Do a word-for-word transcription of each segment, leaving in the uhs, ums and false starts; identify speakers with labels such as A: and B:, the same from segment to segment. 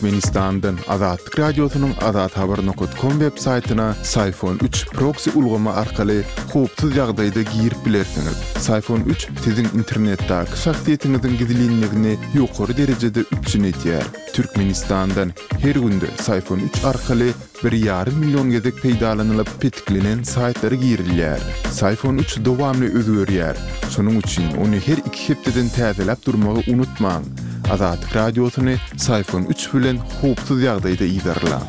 A: Türkmenistan'dan Azatlyk Radiosynyň azat habar nokta com web saytyna Sayfon üç proxy ulgama arkaly howpsuz ýagdaýda girip bilersiňiz. Sayfon üç siziň internetdäki şahsiýetiňiziň gizliligini ýokary derejede üçin etýär. Türkmenistan'dan her günde Sayfon üç arkaly bir ýarym million gezek peýdalanylyp petiklenen saytlara girilýär. Sayfon üç dowamly özgörýär. Şonuň üçin ony her iki hepdeden täzelep durmagy unutmaň. Azatlyk Radiosyny Sayfon üç bilen howpsuz ýagdaýda iýdarlaň.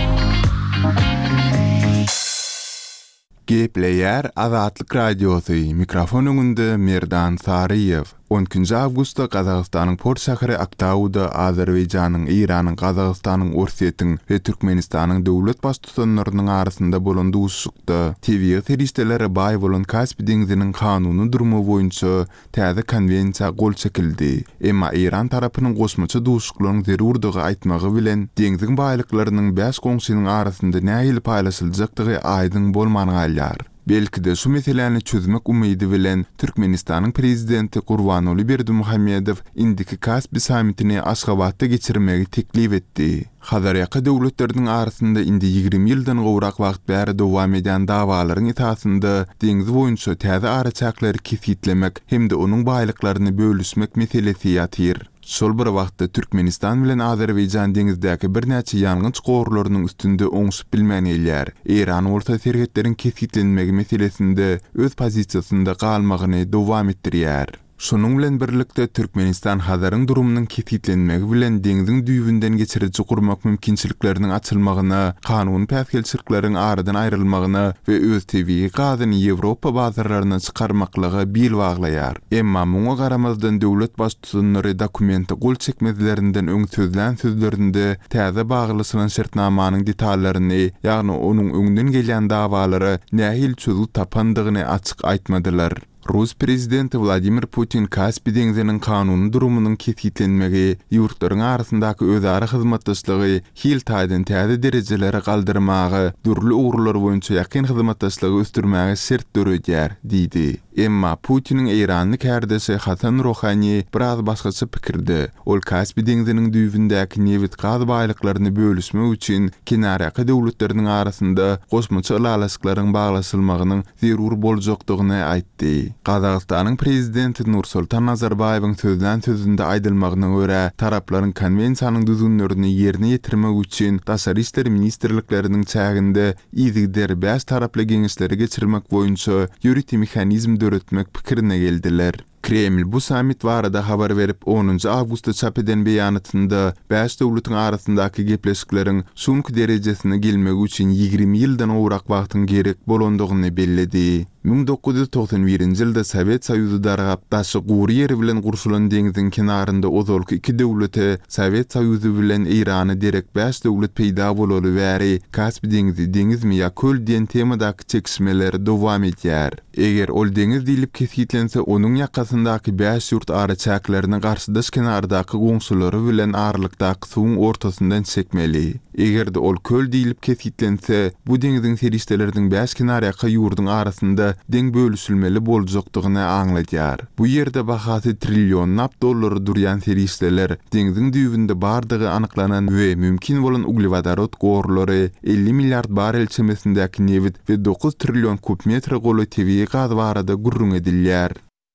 A: Gepleýär Azatlyk Radiosy. Mikrofon öňünde Merdan Saryýew. on üçünji awgustda Gazagystanyň Port şäheri Aktauda Azerbaýjanyň, Iranyň, Gazagystanyň, Orsiýetiň we Türkmenistanyň döwlet baş tutanlarynyň arasynda bolan duşukda T V terişdelere baý bolan Kaspy deňziniň kanuny durumy boýunça täze konwensiýa gol çekildi. Emma Iran tarapynyň goşmaça duşuklaryň zerurdygy aýtmagy bilen deňziň baýlyklarynyň beş goňşynyň arasynda nähili paýlaşyljakdygy aýdyň bolmanyny alýar. Belki de şu meseleni çözmek umydy bilen Türkmenistanyň prezidenti Gurbanuly Berdimuhammedow indiki Kaspy sammitini Aşgabatda geçirmegi teklip etdi. Hazaryaky döwletleriniň arasynda indi ýigirmi ýyldan gowrak wagt bäri dowam eden dawalaryň etasynda deňiz boýunça täze araçaklary kesitlemek hem de onuň baýlyklaryny bölüşmek meselesi ýatyr. Şol bir wagtda Türkmenistan bilen Azerbaýjan deňizdäki bir näçe ýangyn çukurlarynyň üstünde oňşup bilmän elýär. Iran orta serhetleriň kesitlenmegi meselesinde öz pozisiýasynda galmagyny dowam etdirýär. Şonuň bilen birlikde Türkmenistan Hazaryň durumynyň kesitlenmegi bilen deňziň düýbünden geçiriji gurmak mümkinçilikleriniň açylmagyna, kanun päsgelçilikleriň aradan aýrylmagyna we öz tebii gazyny Ýewropa bazarlaryna çykarmaklygy bil baglaýar. Emma muňa garamazdan döwlet baş tutanlary dokumenti gol çekmezlerinden öň sözlän sözlerinde täze baglysylan şertnamanyň detalaryny, ýagny onuň öňden gelýän dawalary nähil çözül tapandygyny açyk aýtmadylar. Rus prezidenti Vladimir Putin Kaspy deňziniň kanuny durumynyň kesitlenmegi, ýurtlaryň arasyndaky özara hyzmatdaşlygy hil taýdan täze derejelere galdyrmagy, durly ugrular boýunça ýakyn hyzmatdaşlygy östürmäge şert döredýär, diýdi. Emma Putiniň Iranyň kärdesi Hasan Rohani biraz başgaça pikirde. Ol Kaspy deňziniň düýbündäki newit gaz baýlyklaryny bölüşmek üçin kenaryaky döwletleriniň arasynda goşmaça alalyklaryň baglaşylmagynyň zerur boljakdygyny aýtdy. Gazagystanyň prezidenti Nursultan Nazarbayewiň sözlän sözünde aýdylmagyna görä, taraplaryň konwensiýanyň düzgünlerini ýerine ýetirmek üçin Daşary işler ministrlikleriniň çäginde ýygyder beş taraply geňişleri geçirmek boýunça ýürütme mexanizm döretmek pikirine geldiler. Kreml bu sammit barada habar berip onuncu awgustda çap eden beýanatynda beş döwletiň arasyndaky gepleşikleriň şunky derejesine gelmek üçin ýigirmi ýyldan owrak wagtyň gerek bolandygyny belledi. bin dokuz yüz toksan birinji ýylda Sowet Soýuzy dargap daşy gury ýeri bilen gurşulan deňziň kenarynda ozalky iki döwlete Sowet Soýuzy bilen Irany derek beş döwlet peýda bolaly bäri Kaspy deňzi deňizmi ýa köl diýen temadaky çekişmeler dowam etýär. Eger ol deňiz diýilip kesitlense onuň ýakasyndaky beş ýurt araçaklaryny garşydaş kenardaky goňşulary bilen arlykdaky suwuň ortasyndan çekmeli. Eger de ol köl diýilip kesitlense bu deňiziň serişdeleriniň beş kenaryaky ýurdyň arasynda deň bölüşilmeli boljakdygyny aňlaýar. Bu ýerde bahasy trillionlap dollar durýan serişdeler deňiziň düýbünde bardygy anyklanan we mümkin bolan uglevodorod gorlary elli milliard barel çemesindäki newit we dokuz trillion kubmetre goly tebii gaz barada gurrun edilýär.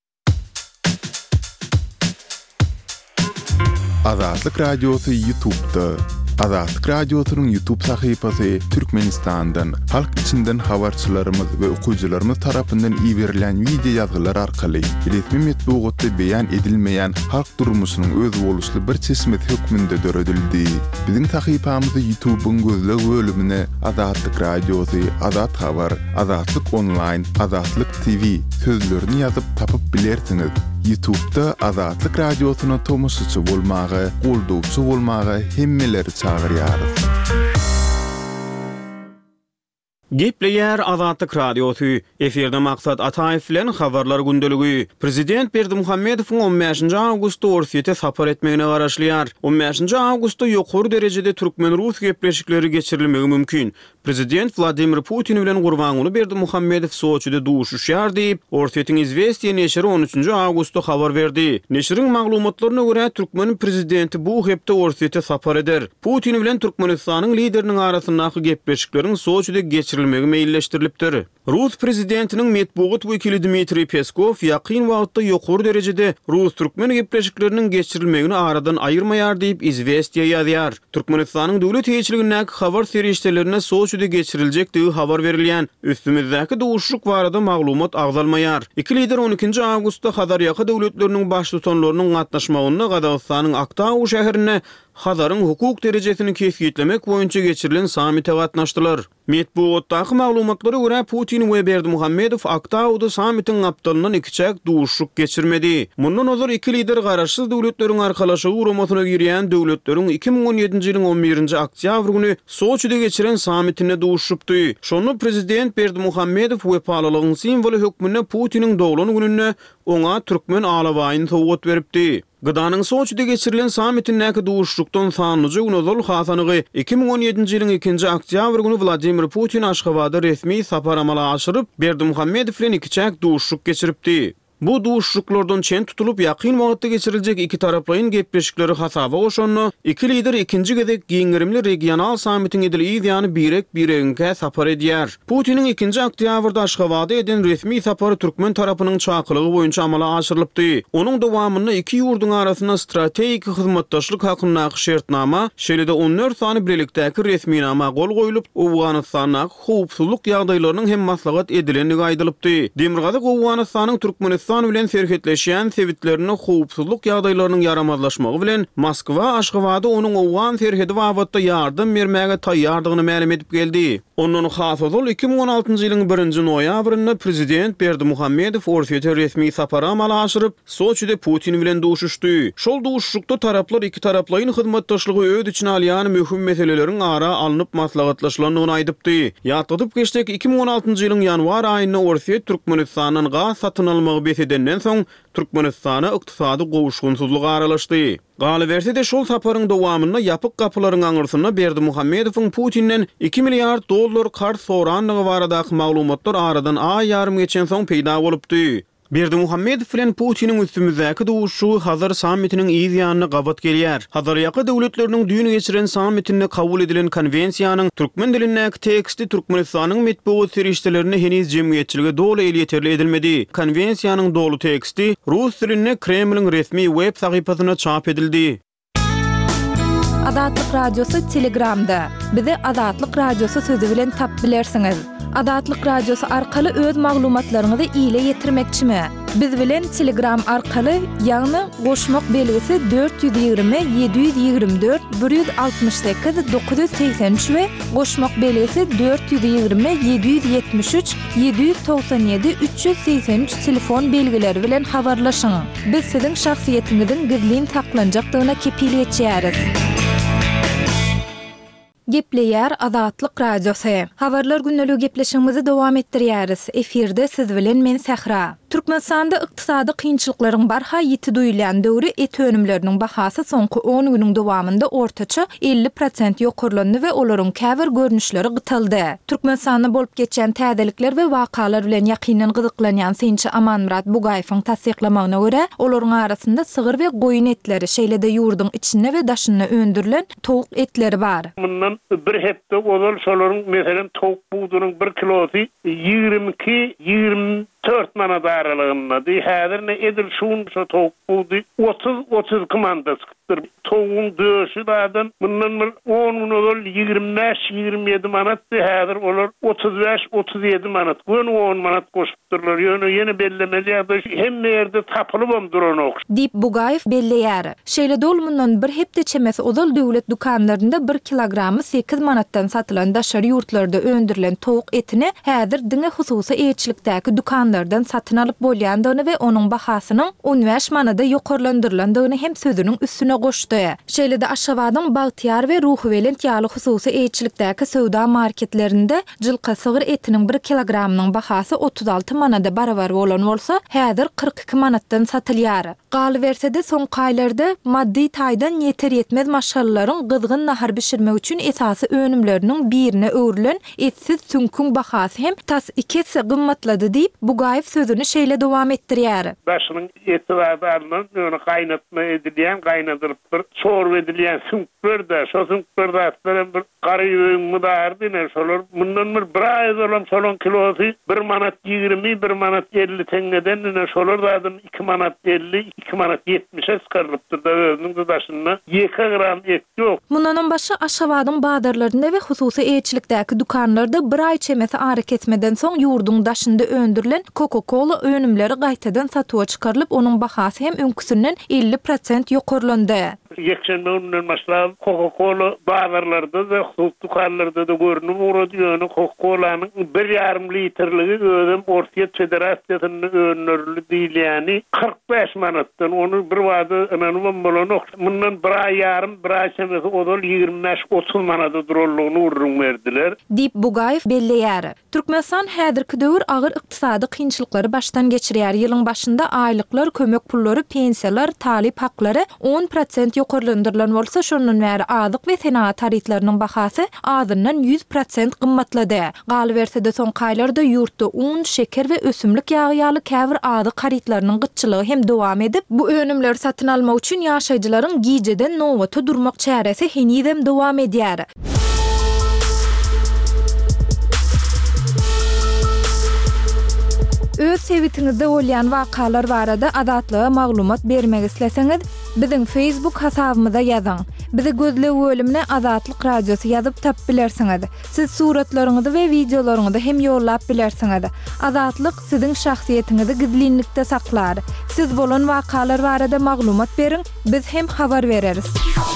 A: Azatlyk Radiosy YouTube'da. Azatlyk Radiosynyň YouTube sahypasy Türkmenistandan, halk içinden habarçylarymyz we okuwçylarymyz tarapyndan iýerilen video ýazgylar arkaly resmi metbuatda beýan edilmeýän halk durmuşynyň öz boluşly bir çeşmet hökmünde döredildi. Biziň sahypamyzy YouTube'un gözleg bölümine Azatlyk Radiosy, Azat Habar, Azatlyk Online, Azatlyk T V sözlerini ýazyp tapyp bilersiňiz. YouTube'da Azatlyk Radiosyna tomoşaçy bolmagy, goldowçy bolmagy hemmeleri çagyrýar.
B: Gepleyer Azatlyk Radiosu. Eferde maksat Ataev bilen habarlar gündeligi. Prezident Berdimuhammedowyň on beşinji awgustda Orsiýete sapar etmegine garaşlýar. on beşinji awgustda ýokary derejede türkmen-rus gepleşikleri geçirilmegi mümkin. Prezident Vladimir Putin bilen Gurbanuly Berdimuhammedow Soçyda duşuşýar diýip Orsiýetiň Izvestiýa neşri on üçünji awgustda habar berdi. Neşriň maglumatlaryna görä Türkmen prezidenti bu hepde Orsiýete sapar eder. Putin bilen Türkmenistanyň lideriniň arasyndaky gepleşikleriň Soçyda geçirilmegi meýilleşdirilipdir. Rus prezidentiniň medeniýet wekili Dmitri Peskov ýakyn wagtda ýokary derejede Rus-türkmen gepleşikleriniň geçirilmegini aradan aýyrmaýar diýip Izvestiýa ýazýar. Türkmenistanyň döwlet heýçiligindäki habar serişdelerine Soçyda geçiriljekdigi habar berilýän. Üstümizdäki duşuşlyk barada maglumat agzalmaýar. Iki lider on ikinji awgustda Hazarýaky döwletleriniň baş tutanlarynyň gatnaşmagyna Gazagystanyň Aktaou şäherine Hazaryň hukuk derejesini kesgitlemek boýunça geçirilen samite gatnaşdylar. Medeniýetdaky maglumatlara görä Putin we Berdimuhammedow Aktaouda samitiň aptalyndan ikiçäk duşuşlyk geçirmedi. Mundan ozar iki lider garaşsyz döwletleriň arkalaşygy uramasyna girýän döwletleriň iki ming on ýedinji ýylyň on birinji oktýabr güni Soçyda geçiren samitine duşuşypdy. Şonu prezident Berdimuhammedow we palalygyň simwolu hökmüne Putiniň dowlany gününe oňa türkmen alawaýyny sowgat beripdi. Gıdanın Soçyda geçirilen samitindäki duşuşlukdan sanlyjy Unozol Hasanygy iki ming on ýedinji ýylyň ikinji oktýabr güni Vladimir Putin Aşgabatda resmi sapar amala aşyryp Berdimuhammedow bilen ikiçäk duşuşlyk geçiripdi. Bu duşuşluklardan çen tutulup ýakyn wagtda geçiriljek iki taraplaryň gepleşikleri hasaba goşanly iki lider ikinji gezek giňirimli regional samitiň edilýäni birek biregiňe sapar edýär. Putiniň ikinji oktýabrda Aşgabatda eden resmi sapary türkmen tarapynyň çakylygy boýunça amala aşyrylypdy. Onuň dowamyna iki ýurdun arasynda strategik hyzmatdaşlyk hakyndaky şertnama, şeýle-de on dört sany birlikdäki resmi nama gol goýulyp, Awganystanyň howpsuzlyk ýagdaýlarynyň hem maslahat edilenligi aýdylypdy. Demirgazyk Awganystanyň Türkmenistan bilen serhetleşýän sebitlerini howpsuzlyk ýagdaýlarynyň yaramazlaşmagy bilen Moskwa Aşgabatda onuň Awgan serhedi wagtda ýardym bermäge taýýardygyny ma'lum edip geldi. Ondan hasazol iki ming on altynjy ýylyň birinji noýabrynda prezident Berdimuhammedow Orsiýete resmi sapara amala aşyryp Soçyda Putin bilen duşuşdy. Şol duşuşlukda taraplar iki taraplaryň hyzmatdaşlygy öýd içine alýan möhüm meseleleriň ara alınıp maslahatlaşylandygyny aýdypdy. Ýatdyp geçdik iki ming on altynjy ýylyň ýanwar aýynda Orsiýet Türkmenistanyň gaz satyn almagy besedenden soň Türkmenistana ykdysady gowuşgunsuzlyk aralaşdy. Galyberse de şol saparyň dowamyna ýapyk gapylaryň aňyrsyna Berdimuhammedowyň Putinden iki milliard dollar kart soranlygy baradaky maglumatlar aradan ay ýarym geçen soň peýda bolupdy. Berdimuhammedow bilen Putiniň üstümizdäki duşuşy Hazar samitiniň ýygyanyny gabat gelýär. Hazarýaky döwletleriniň düýnü geçiren samitinde kabul edilen konwensiýanyň türkmen dilindäki teksti Türkmenistanyň medeniýet serişdelerini heniz jemgyýetçiligi doly el ýeterli edilmedi. Konwensiýanyň dolu teksti rus dilinde Kremliň resmi web sahypasyna çap edildi.
C: Azatlyk radiosu Telegramda. Bizi Azatlyk radiosu sözü bilen tap bilersiňiz. Azatlyk radiosu arkaly öz maglumatlaryňyzy ýyle ýetirmekçimi? Biz bilen Telegram arkaly ýagny goşmak belgisi dört yüz ýygrimi yedi yüz ýygrimi dört bir yüz altymyş sekiz dokuz yüz seksen üç we goşmak belgisi dört yüz ýygrimi yedi yüz ýetmiş üç yedi yüz toksan ýedi üç yüz seksen üç telefon belgileri bilen habarlaşyň. Biz siziň şahsiýetiňiziň gizlin taklanjakdygyna kepil etýäris. Gepleyer Azatlyk radiosu. Habarlar günneligi gepleşigimizi dowam etdirýäris. Efirde siz bilen men Sahra. Türkmenistanda ykdysady kynçylyklaryň barha ýeti duýulan döwri et önümleriniň bahasy soňky on güniň dowamynda ortaça elli prosent ýokurlandy we olaryň käbir görnüşleri gytyldy. Türkmenistanda bolup geçen täzelikler we wakalar bilen ýakynyň gyzyklanýan Sençi Amanmurat Bugaýewiň tasdiklamagyna görä, olaryň arasynda sygyr we goýun etleri, şeýle-de ýurduň içinde we daşynda öndürilen towuk etleri bar.
D: Bundan bir hepde olar şolaryň meselen towuk buğdunyň bir kilosy ýygrimi iki ýygrimi dört manat aralygynda. Häzir ne edil şun şu towuk buğdy otuz otuz iki manatdyr. Towugyň döşü dadan bundan on manat ýygrimi beş ýygrimi ýedi manat, häzir olar otuz beş otuz ýedi manat. Gün on manat goşupdyrlar. Ýöne ýene bellemeli ýa-da hemme ýerde tapylyp duran ok.
C: Dip Bugaýew belleýär. Şeýle dolmundan bir hepde çemesi ozal döwlet dukanlarynda bir kilogramy sekiz manatdan satylan daşary ýurtlarda öndürilen towuk etini häzir diňe hususy elçilikdäki dukanlar dukanlardan satyn alyp bolýandygyny we onuň bahasynyň on beş manada ýokarlandyrlandygyny hem sözüniň üstüne goşdy. Şeýle-de Aşgabatyň Bagtyar we Ruhubelent ýaly hususy eýçilikdäki söwda marketlerinde jylky sygyr etiniň bir kilogramynyň bahasy otuz alty manada barabar bolan bolsa, häzir kırk iki manatdan satylýar. Galybersede soň gaýlarda maddi taýdan ýeter ýetmez maşgallaryň gyzgyn nahar bişirmek üçin esasy önümleriniň birine öwrilen etsiz sünkün bahasy hem tas ikisi gymmatlady diýip Bugaýew sözüni şeýle dowam etdirýär.
D: Başynyň etibarda alynan, öňe gaýnatma edilýän, gaýnadyryp bir şor edilýän sünkberde, şo sünkberde atlaran bir gary öňü bardyna, şolar mundan bir bir aý bolan şolon kilosy bir manat ýigirmi, bir manat elli teňeden, şolar dadyň iki manat elli, iki manat yetmişe çıkarılıptır da özünün dudaşynda iki gram et ýok.
C: Mundan başga Aşgabatyň bazarlarynda we hususy eýçilikdäki dukanlarda bir ay çemesi ary kesmeden soň ýurduň daşynda öndürilen Coca-Cola önümleri gaýtadan satyğa çykarylyp onuň bahasy hem öňküsinden elli prosent ýokarlandy.
D: Yekşenme önünden başlap Coca-Cola bazarlarda da husus dukanlarda da görünüp uradiýany Coca-Colanyň bir ýarym litrligi özüm Orsiýet Federasiýasynyň önürli diýilýäni kırk beş manatdan onu bir wada ananyň bolan mundan bir ay ýarym bir ay çemesi odol ýygrimi beş otuz manada durullygyny urrun berdiler. Diýip
C: Bugaýew belleýär. Türkmenistan häzirki döwür agyr ykdysady kynçylykları başdan geçirýär. Ýylyň başynda aýlyklar, kömek pullary, pensiýalar, talip haklary on prosent ýokarlandyrlan bolsa, şondan bäri azyk we senat tariflarynyň bahasy azyndan yüz prosent gymmatlady. Galybersede soň gaýlarda ýurtda un, şeker we ösümlik ýagy ýaly käbir azyk haritlarynyň gytçylygy hem dowam edip, bu önümler satyn almak üçin ýaşaýjylaryň gijeden nowata durmak çäresi henidem dowam edýär. Öz sevitiňizde bolýan wakalar barada adatlyga maglumat bermek isleseňiz, biziň Facebook hasabymyza ýazyň. Bizi gözle bölümine Azatlyk Radiosu ýazyp tap bilersiňiz. Siz suratlaryňyzy we videolaryňyzy hem ýollap bilersiňiz. Azatlyk siziň şahsiýetiniňizi gizlinlikde saklar. Siz bolan wakalar barada maglumat beriň, biz hem habar bereriz.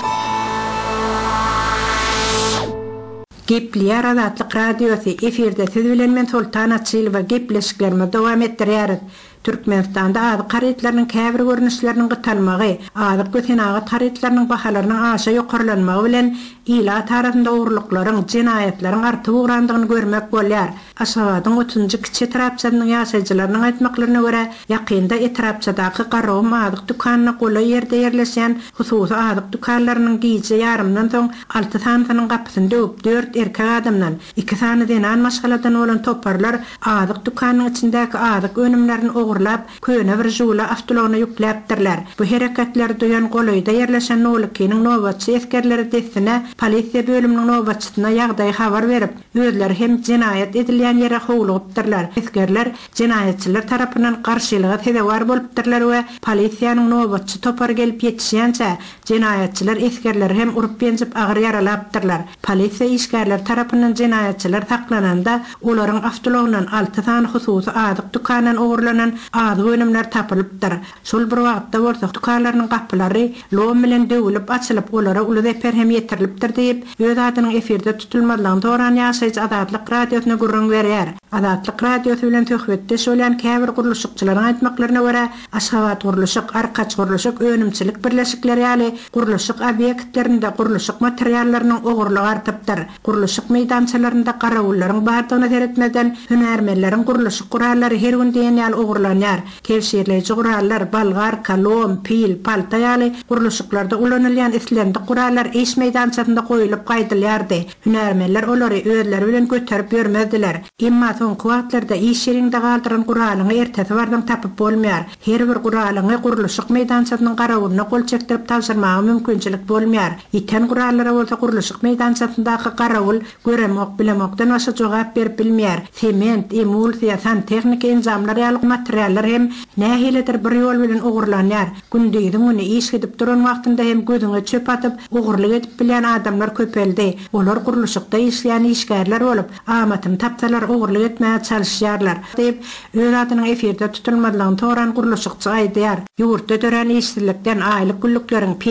E: Gepliyar Azatlyk Radiosu efirde siz bilen men Sultan Atçylywa gepleşiklerime dowam etdirýäris. Türkmenistanda azyk haritlarynyň käbir görnüşleriniň gytalmagy, azyk götenagy haritlarynyň bahalarynyň aşa ýokarlanmagy bilen ila tarapynda uğurluklaryň, jinaýatlaryň artyp uğrandygyny görmek bolýar. Aşgabatyň otuzunçy kiçi etrapçylarynyň ýaşaýjylarynyň aýtmaklaryna görä, ýakynda etrapçydaky garrowum azyk dukanyna goly ýerde ýerleşen hususy azyk dukanlarynyň giýje ýarymdan soň alty sanynyň gapysyny döwüp dört erkek adamdan iki sany denan maşgaladan bolan toparlar azyk dukanynyň içindäki azyk önümlerini ogurlap, köne bir jula avtologyna ýükläpdirler. Bu hereketler duýan golyda ýerleşen nolukiniň nowatçy eskerleri desine polisiýa bölüminiň nowatçysyna ýagdaý habar berip, özleri hem jinaýat edilýän ýere howlugypdyrlar. Eskerler jinaýatçylar tarapyndan garşylyga tedewar bolupdyrlar we polisiýanyň nowatçy topar gelip ýetişýänçe jinaýatçylar eskerleri hem urup benjip agyr ýaralapdyrlar. Polisiýa işgärler tarapyndan jinaýatçylar taklananda olaryň avtologyndan alty sany hususy azyk dukandan ogurlanan azyk önümler tapylypdyr. Şol bir wagtda bolsa dukanlarynyň gapylary lom bilen döwülip açylyp olara uly deper hem ýetirilipdir diýip öz adynyň efirde tutulmadygyny toran ýaşaýjy Azatlyk Radiosyna gurrun berýär. Azatlyk Radiosu bilen töhbetde şolyan käbir guruluşçylaryň aýtmaklaryna görä, Aşgabat guruluşyk, Arkaç guruluşyk, önümçilik birleşikleri ýaly guruluşyk obýektlerinde guruluşyk materiallarynyň ogurlugy artypdyr. Guruluşyk meýdançalarynda garawullaryň bardygyny seretmeden hünärmenleriň guruluşyk gurallary her gün diýen ýaly ogurlanýar. Kevşirleýici gurallar, balgar, kalom, pil, palta ýaly guruluşyklarda ulanylýan islendi gurallar eş meýdançasynda goýulyp gaýdylýardy. Hünärmenler olary özleri bilen göterip ýörmezdiler. Emma soňky wagtlarda iş ýerinde galdyran guralyny ertesi bardan tapyp bolmaýar. Her bir guralyny guruluşyk meýdançasynyň garawulyna gol çekdirip tapşyrmagy mümkinçilik bolmaýar. Ýeten gurallara bolsa guruluşyk meýdançasyndaky garawul göremek bilemekden başga jogap berip bilmeýär. Sement, emulsiýa, santexnika enzamlar ýaly materiallar hem näheledir bir ýol bilen ogurlanýar. Gündüzüň ony iş edip duran wagtynda hem gözüňe çöp atyp ogurlyk edip bilen adamlar köpeldi. Olar guruluşykda işleýän işgärler bolup, amatyny tapsalar ogurlyk etmäge çalışýarlar diýip öz adynyň efirde tutulmadygyny toran guruluşykçy aýdýar. Ýurtda dören işsizlikden aýlyk güllükleriň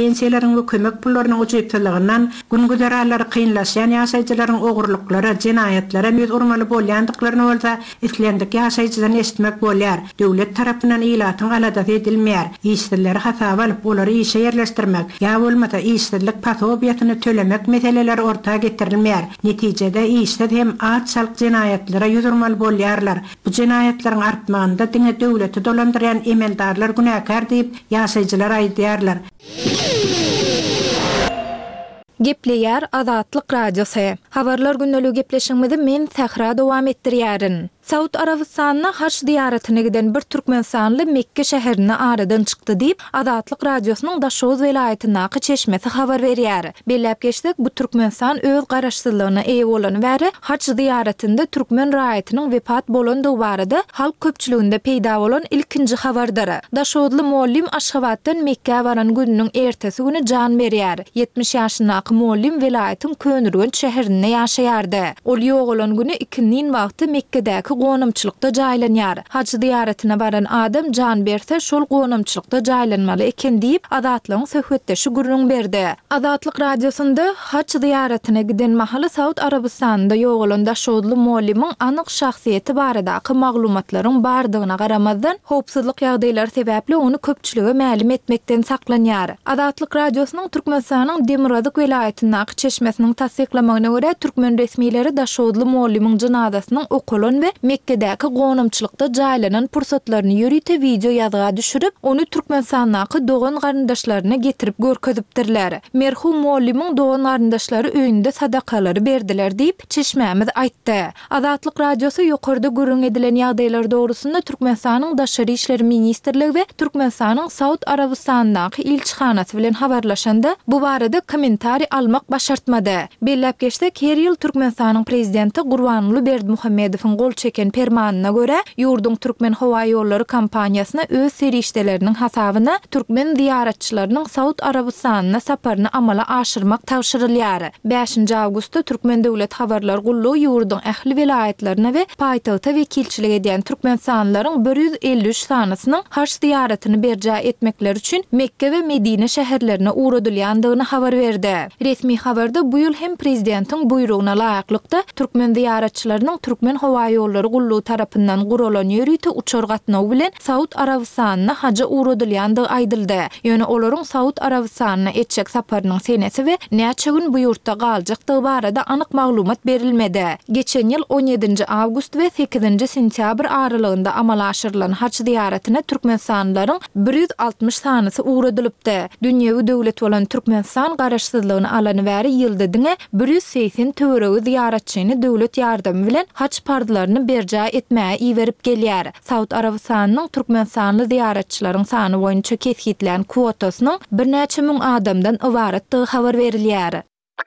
E: pensiýalaryň we kömek pullarynyň uçyptylygyndan güngüderalary kynlaşýan ýaşaýjylaryň ogurluklara, jinayetlara müz urmaly bolýandyklaryny bolsa islendik ýaşaýjydan eşitmek bolýar. Döwlet tarapyndan ilatyň aladat edilmeýär. İşçileri hasaba alyp olary işe ýerleşdirmek ýa bolmasa işçilik pasobiýatyny tölemek meseleleri ortaga getirilmeýär. Netijede işçiler hem atçalyk jinayetlere ýüz urmaly bolýarlar. Bu jinayetleriň artmagynda diňe döwleti dolandyrýan emeldarlar günäkär diýip ýaşaýjylar aýdýarlar.
C: Gepleýär Azatlyk Radiosu. Habarlar günneligi gepleşigimizi men Sahra dowam etdirýärin. Saud Arabistanına haç ziyaretine giden bir Türkmenistanlı Mekke şäherine aradan çykdy diýip Azatlyk Radiosynyň Daşoz welaýatynaky çeşmesi habar berýär. Bellep geçdik bu Türkmenistan öz garaşsyzlygyna eýe bolan bäri haç ziyaretinde Türkmen raýatynyň wepat bolandygy barada halk köpçüliginde peýda bolan ilkinji habardyr. Daşozly mollim Aşgabatdan Mekke baran gününiň ertesi güni jan berýär. yetmiş ýaşyndaky mollim welaýatyň Könürgün şäherinde ýaşaýardy. Ol ýogalan güni ikindin wagty Mekkedäki gonamçylykda jaýlanýar. Haç ziyaretine baran adam jan berse şol gonamçylykda jaýlanmaly eken diýip Azatlygyň söhbetdeşi gurrun berdi. Azatlyk Radiosunda haç ziyaretine giden mahaly Saud Arabistanynda ýogalan Daşozly mollimiň anyk şahsiýeti baradaky maglumatlaryň bardygyna garamazdan howpsuzlyk ýagdaýlary sebäpli onu köpçülige ma'lum etmekden saklanýar. Azatlyk Radiosynyň Türkmenistanyň Demirazak welaýatynaky çeşmesiniň tasdiklamagyna görä Türkmen resmiýetleri Daşozly mollimiň janazasynyň okulan we Mekkedäki gonamçylykda jaýlanan pursatlaryny ýörüte video ýazga düşürip, onu Türkmenistanyň dogan garyndaşlaryna getirip görkezipdirler. Merhum mollimiň dogan garyndaşlary öýünde sadakalary berdiler diýip çeşmämiz aýtdy. Azatlyk Radiosu ýokarda görüň edilen ýagdaýlar dogrusunda Türkmenistanyň Daşary işleri ministrligi we Türkmenistanyň Saud Arabistanyndaky ilçihanasy bilen habarlaşanda bu barada kommentari almak başartmady. Bellep geçdik, her ýyl Türkmenistanyň prezidenti Gurbanuly Berdimuhammedowyň gol çeken permanyna görä ýurdun Türkmen hawa ýollary kampaniýasyna öz serişdeleriniň hasabyna Türkmen ziyaretçileriniň Saud Arabistanyna saparyny amala aşyrmak tawşyrylýar. beşinji awgustda Türkmen döwlet habarlar gullugy ýurdun ähli welaýatlaryna we paýtagta wekilçilik edýän türkmensanlaryň bir ýüz elli üç sanasynyň haç ziyaretini berjä etmekler üçin Mekke we Medine şäherlerine uğradylýandygyny habar berdi. Resmi habarda bu ýyl hem prezidentiň buyruguna laýaklykda Türkmen ziyaretçileriniň Türkmen hawa ýollary gullugy tarapyndan guralan ýörüte uçar gatnaw bilen Saud Arabistanyna haja uğradylýandygy aýdyldy. Ýöne olaryň Saud Arabistanyna etjek saparynyň senesi we näçe gün bu ýurtda galjakdygy barada anyk maglumat berilmedi. Geçen ýyl on ýedinji awgust we sekizinji sentýabr aralygynda amala aşyrylan haç ziyaretine Türkmensanlaryň bir ýüz altmış sanysy uğradylypdy. Dünýäwi döwlet bolan Türkmenistan garaşsyzlygyny alany bäri ýylda diňe bir ýüz seksen töweregi ziyaretçini döwlet ýardamy bilen haç pardylaryny berjä etmäge iýerip gelýär. Saud Arabistanynyň Türkmensanly ziyaretçileriň sany boýunça kesgitlen kwotasynyň bir näçe müň adamdan ibaratdygy habar berilýär.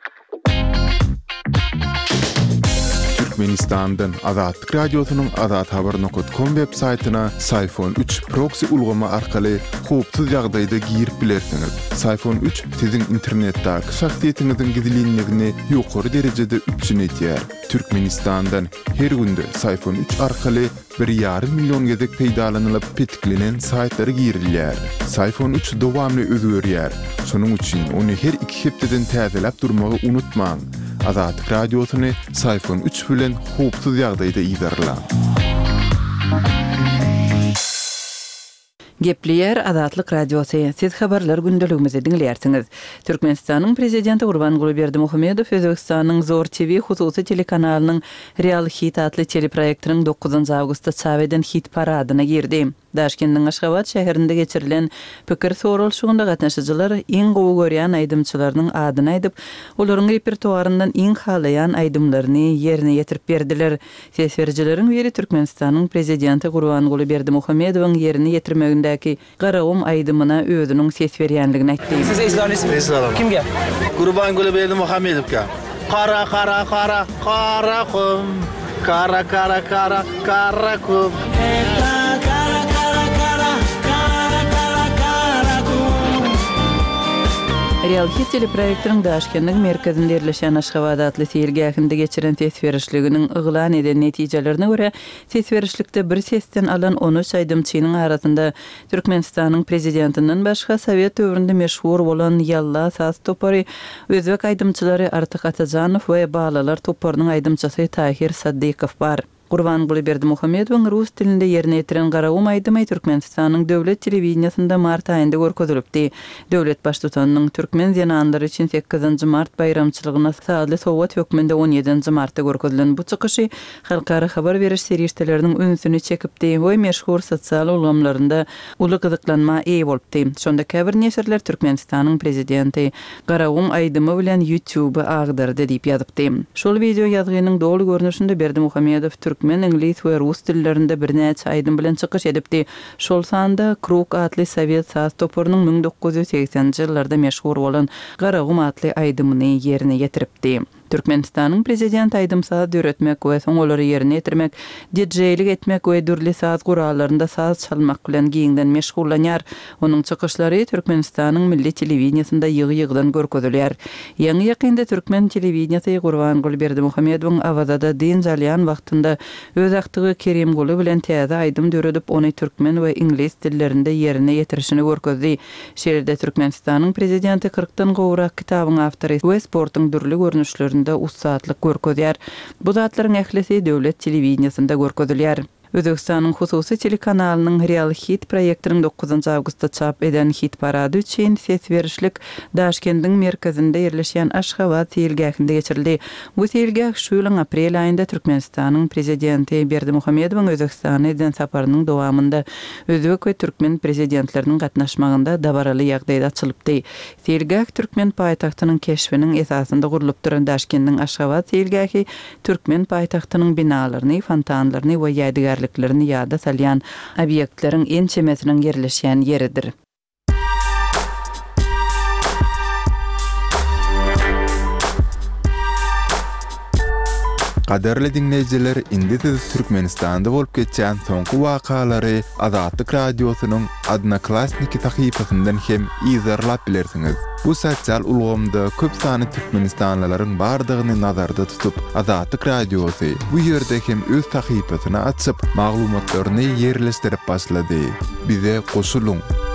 A: Türkmenistan'dan Azatlyk Radiosynyň azat habar nokta com web saytyna Sayfon üç proxy ulgama arkaly howpsuz ýagdaýda girip bilersiňiz. Sayfon üç siziň internetdäki şahsiýetiňiziň gizliligini ýokary derejede üçin etýär. Türkmenistan'dan her günde Sayfon üç arkaly bir ýarym million gezek peýdalanylyp petiklenen saytlary girilýär. Sayfon üç dowamly özgörýär. Şonuň üçin onu her iki hepdeden täzeläp durmagy unutmaň. Azatlyk Radiosyny Sayfon üç bilen howpsuz ýagdaýda iýdarlar.
F: Gepleýär Azatlyk Radiosu. Siz habarlar gündeligimizi dinleýärsiňiz. Türkmenistanyň prezidenti Gurbanuly Berdimuhammedow Özbekistanyň Zor T V hususy telekanalynyň Real Hit adly teleproýektynyň dokuzunji awgustda çap eden hit paradyna girdi. Daşkentniň Aşgabat şäherinde geçirilen pikir sorulşugynda gatnaşyjylar iň gowy görýän aýdymçylarynyň adyny aýdyp, olaryň repertuaryndan iň halaýan aýdymlaryny ýerine ýetirip berdiler. Sesverjileriň biri Türkmenistanyň prezidenti Gurbanuly Berdimuhammedowyň ýerine ýetirmegindäki garawum aýdymyna özüniň ses berýänligini aýtdy.
G: Siz izlanysyz. Kimge?
H: Gurbanuly Berdimuhammedowga. Qara qara qara qara qum. Qara qara qara qara qum.
F: Real Hit teleproyektinin Daşkendiň merkezinde yerleşen Aşgabat adly sergähinde geçiren tesberişliginiň yglan eden netijelerini görä tesberişlikde bir sesten alan on üç aýdymçynyň arasynda Türkmenistanyň prezidentinden başga Sowet döwründe meşhur bolan Yalla Saz topary, özbek aýdymçylary Artyk Atajanow we balalar toparynyň aýdymçysy Tahir Saddykow bar. Gurbanguly Berdimuhammedowyň rus tilinde ýerine ýetiren Garagum aýdymy Türkmenistanyň döwlet telewizionynda mart aýynda görkezilipdi. Döwlet baştutanynyň türkmen zenandary üçin sekizinji mart bayramçylygyna saatly Sowet höküminde on ýedinji martda görkezilen bu çykyşy halkara habar beriş serýişleriniň öňsüni çekipdi we meşhur sosial ulamlarynda uly gyzyklanma eý bolupdy. Şonda käbir neşirler Türkmenistanyň prezidenti Garagum aýdymy bilen YouTube agdyrdy diýip ýazypdy. Şol video ýazgynyň dogry görnüşinde Berdimuhammedow Türkmen, ingliz we rus dillerinde bir näçe aýdym bilen çykyş edipdi. Şol sanda Kruk atly Sowet saz toparynyň ming dokuz ýüz seksenji ýyllarda meşhur bolan Garagum atly aýdymyny ýerine ýetiripdi. Türkmenistanyň prezident aýdymsa döretmek we soňolary ýerine ýetirmek, D J-lik etmek we dürli saz guralarynda saz çalmak bilen giňden meşgullanýar. Onuň çykyşlary Türkmenistanyň milli telewizionyny ýygy-ýygydan görkezilýär. Ýa-ni ýakynda Türkmen telewizionyny Gurbanguly Berdimuhammedowyň awazada din jalyan wagtynda öz aktygy Kerimguly bilen täze aýdym döredip ony türkmen we ingliz dillerinde ýerine ýetirişini görkezdi. Şeýlede Türkmenistanyň prezidenti kırkdan gowrak kitabyň awtory we sportyň dürli görnüşleri üç saatlyk görkezýär. Bu zatlaryň ählisi döwlet telewizionyny görkezilýär. Özbekistanyň hususy telekanalynyň Real Hit proyektiniň dokuzunji awgustda çap eden hit parady üçin sesberişlik Daşkendiň merkezinde ýerleşen Aşgabat sergähinde geçirildi. Bu sergäh şu ýylyň aprel aýynda Türkmenistanyň prezidenti Berdimuhammedowyň Özbekistana eden saparynyň dowamında özbek we türkmen prezidentleriniň gatnaşmagynda dabaraly ýagdaýda açylypdy. Sergäh türkmen paýtagtynyň keşfiniň esasynda gurulyp duran Daşkendiň Aşgabat sergähi türkmen paýtagtynyň binalaryny, fontanlaryny we ýadygar ýerliklerini ýada salýan obýektleriň en çemesiniň ýerleşýän ýeridir.
A: Qaderli dinleyijiler, indi siz Türkmenistanda bolup geçen soňky wakalary Azatlyk radiosynyň Adnaklasniki sahypasyndan hem izarlap bilersiňiz. Bu sosial ulgamda köp sany Türkmenistanlylaryň bardygyny nazarda tutup Azatlyk radiosy bu ýerde hem öz sahypasyny açyp maglumatlaryny ýerleşdirip başlady. Bize goşuluň.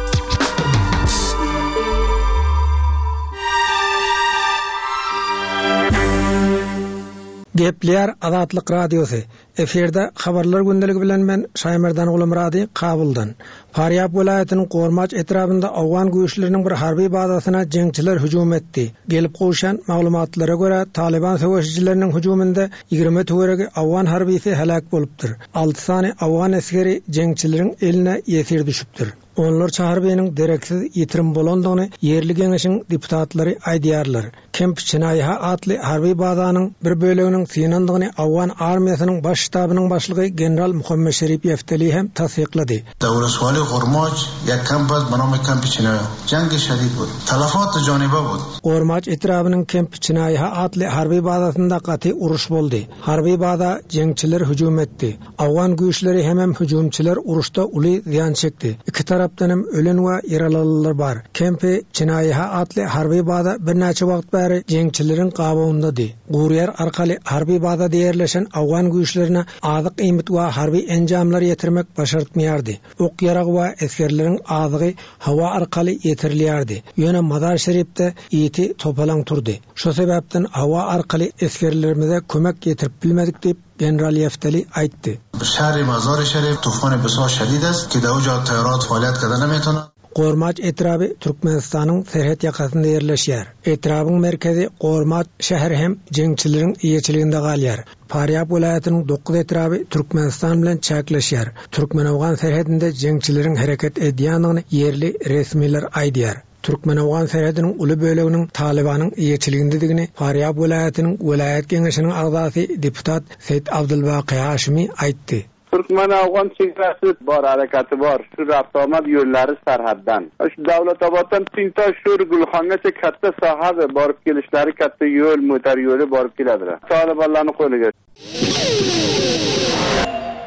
G: Gepler Azatlyk radiosu. Eferde habarlar gündeligi bilen men Şaýmerdan Gulumrady Kabuldan. Faryab welaýatynyň Gormaç etrafynda awgan güýçleriniň bir harby bazasyna jeňçiler hüjum etdi. Gelip goşan maglumatlara görä Taliban söwüşçileriniň hüjumynda ýigirme töweregi awgan harbisi helak bolupdyr. alty sany awgan askeri jeňçileriň eline ýetir düşüpdir. Onlar çaharbeyning dereksiz ýetirim bolandygyny ýerli geňeşiň deputatlary aýdýarlar. Kemp Çinaýha atly harby bazanyň bir böleginiň synandygyny awgan armiýasynyň baş ştabynyň başlygy general Muhammed Şerif Yefteli hem tasdiqlady.
I: Dawlatwali Gormaç ýa kampaz banamy Kemp Çinaýha jangy şadid bol. Talafat janyba bol.
G: Gormaç etrabynyň Kemp Çinaýha atly harby bazasynda gaty uruş boldy. Harby baza jeňçiler hüjum etdi. Awgan güýçleri hem hüjumçylar uruşda uly ziýan çekdi. Iki tarapdan hem ölen we ýaralanlar bar. Kemp Çinaýha atly harby baza bir näçe wagt bäri jeňçileriň gabawyndady. Gurýar arkaly harby baza diýerleşen awgan güýçlerine azyk ýmit we harby enjamlar ýetirmek başartmaýardy. Ok ýarag we eskerleriň azygy hawa arkaly ýetirilýärdi. Ýöne Mazar Şerifde ýeti topalan turdy. Şo sebäpden hawa arkaly eskerlerimize kömek ýetirip bilmedik diýip General Yefteli aýtdy.
I: Şähri Mazar Şerif tufany besar şadid است ki dawja taýyarat faýalyat kada nametona.
G: Gormaç etrabı Türkmenistanyň serhet ýakasynda ýerleşýär. Etrabyň merkezi Gormaç şäheri hem jeňçileriň ýeçiliginde galýar. Faryab welaýatynyň dokuz etrabı Türkmenistan bilen çäkleşýär. Türkmen-awgan serhetinde jeňçileriň hereket edýändigini ýerli resmiler aýdýar. Türkmen-awgan serhetiniň uly böleginiň Talibanyň ýeçiligindedigini Faryab welaýatynyň welaýat geňeşiniň agzasy deputat Seyit Abdulbaqy Haşimi aýtdy.
D: Türkmen-Awgan çekresi bar, harekatı var. Şu raptamat yönleri serhaddan. Şu Davlatoboddan Tintaş şur Gulxangacha katta saha barıp gelişleri katta yol, motor yolu barıp keladilar. Talibanlarning qo'liga.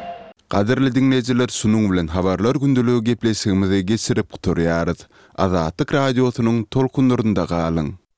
A: Qadirli dinleyijiler, sunun bilen habarlar gündülügi gepleşigimizi geçirip guturýarys. Azatlyk radiosynyň tolkunlarynda galyň.